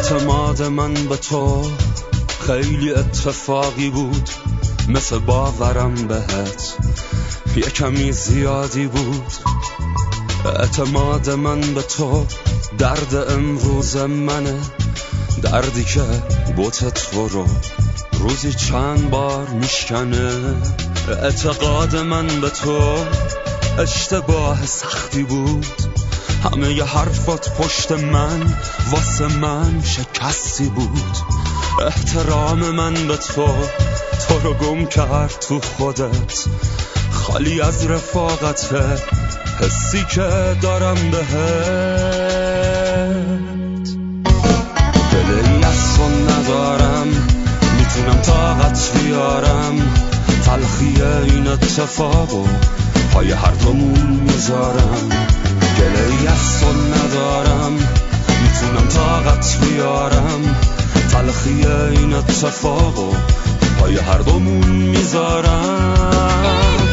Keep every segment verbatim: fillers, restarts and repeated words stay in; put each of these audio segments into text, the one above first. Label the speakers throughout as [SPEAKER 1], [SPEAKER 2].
[SPEAKER 1] اعتماد من به تو خیلی اتفاقی بود، مثل باورم بهت یه کمی زیادی بود. اعتماد من به تو درد امروز منه، دردی که بوت تو رو روزی چند بار میشکنه. اعتقاد من به تو اشتباه سختی بود، همه ی حرفات پشت من واسه من شکستی بود. احترام من به تو تو رو گم کرد تو خودت، خالی از رفاقت حسی که دارم بهت. دلی از تو ندارم، میتونم طاقت بیارم، تلخی این اتفاقو پای هر دومون میذارم. گله‌ای از تو ندارم، میتونم طاقت بیارم، تلخی این اتفاقو پای هر دومون میذارم.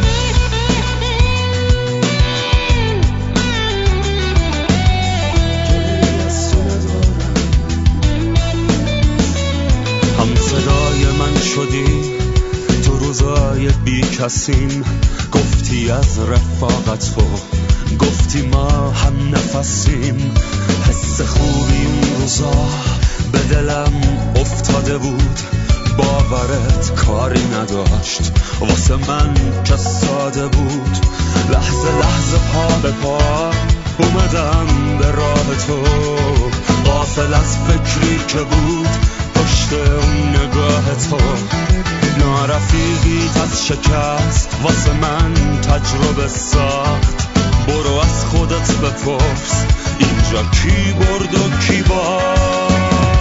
[SPEAKER 1] هم صدای من شدی تو روزای بی کسیم، گفتی از رفاقت تو، گفتی ما هم نفسیم. حس خوبی اون روزا به دلم افتاده بود، باورت کاری نداشت واسه من که ساده بود. لحظه لحظه پا به پا اومدم به راه تو، غافل از فکری که بود پشت اون نگاه تو. نارفیقیت از شکست واسه من تجربه ساخت، برو از خودت بپرس اینجا کی برد و کی باخت.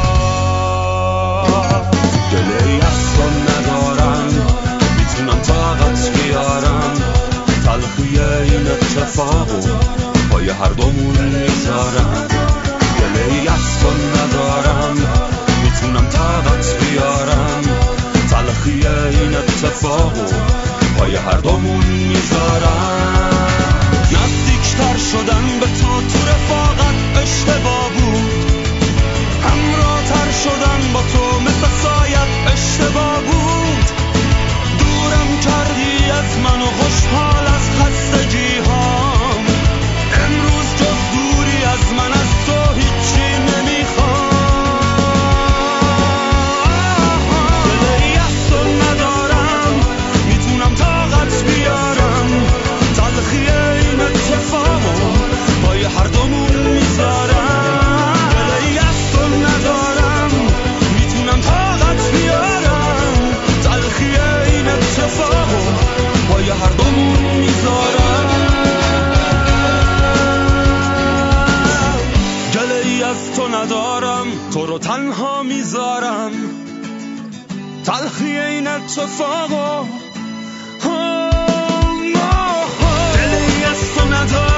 [SPEAKER 1] دلی از تو ندارم، میتونم طاقت بیارم، تلخی این اتفاقو پای هر دومون میذارم. دلی از تو ندارم، میتونم طاقت بیارم، تلخی این اتفاقو پای هر دومون میذارم. نزدیکتر شدن به تو تو رفاقت اشتباه بود، همراه‌تر شدن با تو مثل سایت اشتباه بود. دورم کردی از من و خوشحال از خستگی هام، امروز جز دوری از من از تو هیچی نمیخوام. دلی از تو ندارم، میتونم طاقت بیارم، تلخی این اتفاقو پای هر دومون میذارم. دلی از تو ندارم، میتونم طاقت بیارم، تلخی این اتفاقو پای هر دومون میذارم. گله‌ای از تو ندارم، تو رو تنها میذارم، تلخی این اتفاقو. دلی از تو ندارم،